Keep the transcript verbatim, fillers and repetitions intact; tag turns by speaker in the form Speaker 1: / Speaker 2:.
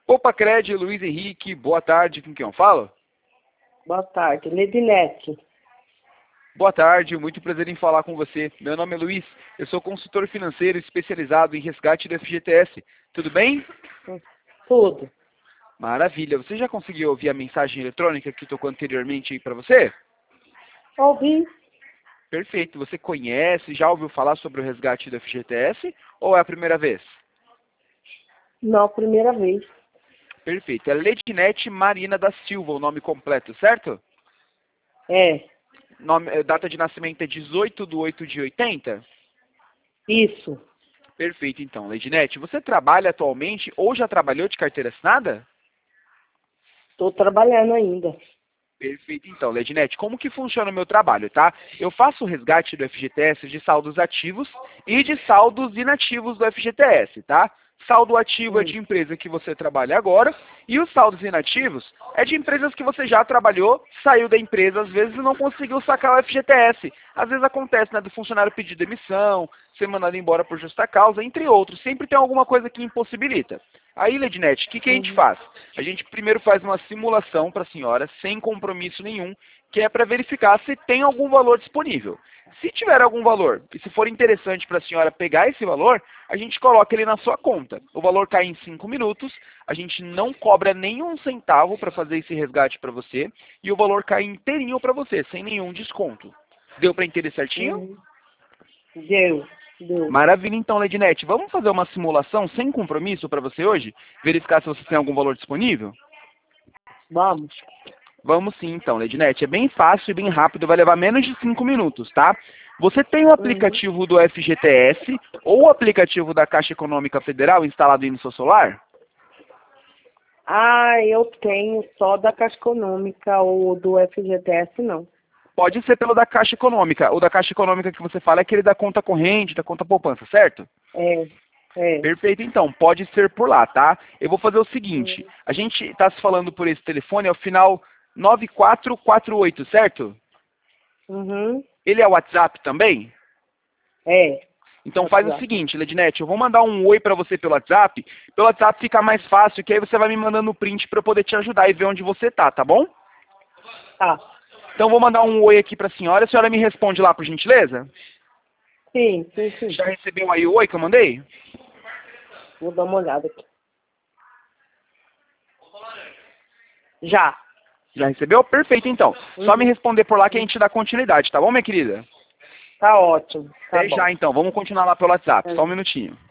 Speaker 1: Popacred, Luiz Henrique, boa tarde, com quem eu falo?
Speaker 2: Boa tarde, Ledinete.
Speaker 1: Boa tarde, muito prazer em falar com você. Meu nome é Luiz, eu sou consultor financeiro especializado em resgate do F G T S. Tudo bem?
Speaker 2: Tudo.
Speaker 1: Maravilha. Você já conseguiu ouvir a mensagem eletrônica que tocou anteriormente aí para você?
Speaker 2: Ouvi.
Speaker 1: Perfeito. Você conhece, já ouviu falar sobre o resgate do F G T S ou é a primeira vez?
Speaker 2: Não, primeira vez.
Speaker 1: Perfeito. É Ledinete Marina da Silva, o nome completo, certo?
Speaker 2: É.
Speaker 1: Nome, data de nascimento é dezoito de oito de oitenta?
Speaker 2: Isso.
Speaker 1: Perfeito, então. Ledinete, você trabalha atualmente ou já trabalhou de carteira assinada?
Speaker 2: Estou trabalhando ainda.
Speaker 1: Perfeito, então, Ledinete, como que funciona o meu trabalho, tá? Eu faço o resgate do F G T S de saldos ativos e de saldos inativos do F G T S, tá? Saldo ativo
Speaker 2: Hum.
Speaker 1: é de empresa que você trabalha agora e os saldos inativos é de empresas que você já trabalhou, saiu da empresa, às vezes não conseguiu sacar o F G T S. Às vezes acontece, né, do funcionário pedir demissão, ser mandado embora por justa causa, entre outros. Sempre tem alguma coisa que impossibilita. Aí, Ledinete, o que, que a gente
Speaker 2: Uhum.
Speaker 1: faz? A gente primeiro faz uma simulação para a senhora, sem compromisso nenhum, que é para verificar se tem algum valor disponível. Se tiver algum valor, e se for interessante para a senhora pegar esse valor, a gente coloca ele na sua conta. O valor cai em cinco minutos, a gente não cobra nenhum centavo para fazer esse resgate para você, e o valor cai inteirinho para você, sem nenhum desconto. Deu para entender certinho?
Speaker 2: Uhum. Deu. Deu.
Speaker 1: Maravilha, então, Ledinete. Vamos fazer uma simulação sem compromisso para você hoje? Verificar se você tem algum valor disponível?
Speaker 2: Vamos.
Speaker 1: Vamos sim, então, Ledinete. É bem fácil e bem rápido, vai levar menos de cinco minutos, tá? Você tem o aplicativo do F G T S ou o aplicativo da Caixa Econômica Federal instalado aí no seu celular?
Speaker 2: Ah, eu tenho só da Caixa Econômica ou do F G T S, não.
Speaker 1: Pode ser pelo da Caixa Econômica. O da Caixa Econômica que você fala é aquele da conta corrente, da conta poupança, certo?
Speaker 2: É. É.
Speaker 1: Perfeito, então. Pode ser por lá, tá? Eu vou fazer o seguinte. A gente está se falando por esse telefone, é o final nove quatro quatro oito, certo?
Speaker 2: Uhum.
Speaker 1: Ele é o WhatsApp também?
Speaker 2: É.
Speaker 1: Então faz o seguinte, Ledinete, eu vou mandar um oi para você pelo WhatsApp. Pelo WhatsApp fica mais fácil, que aí você vai me mandando o print para eu poder te ajudar e ver onde você tá, tá bom?
Speaker 2: Tá.
Speaker 1: Então eu vou mandar um oi aqui para a senhora. A senhora me responde lá, por gentileza?
Speaker 2: Sim, sim, sim.
Speaker 1: Já recebeu aí o oi que eu mandei?
Speaker 2: Vou dar uma olhada aqui. Já.
Speaker 1: Já recebeu? Perfeito, então. Só me responder por lá que a gente dá continuidade, tá bom, minha querida?
Speaker 2: Tá ótimo. Tá
Speaker 1: Até
Speaker 2: bom.
Speaker 1: já, então. Vamos continuar lá pelo WhatsApp. Só um minutinho.